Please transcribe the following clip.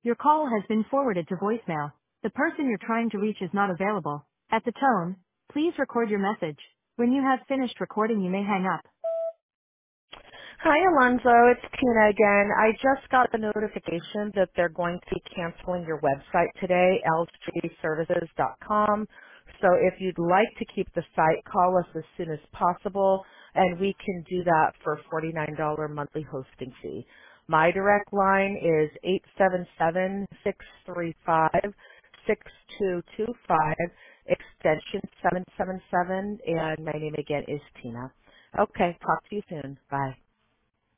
Your call has been forwarded to voicemail. The person you're trying to reach is not available. At the tone, please record your message. When you have finished recording, you may hang up. Hi, Alonzo. It's Tina again. I just got the notification that they're going to be canceling your website today, lgservices.com. So if you'd like to keep the site, call us as soon as possible, and we can do that for a $49 monthly hosting fee. My direct line is 877-635-6225, extension 777, and my name again is Tina. Okay, talk to you soon. Bye.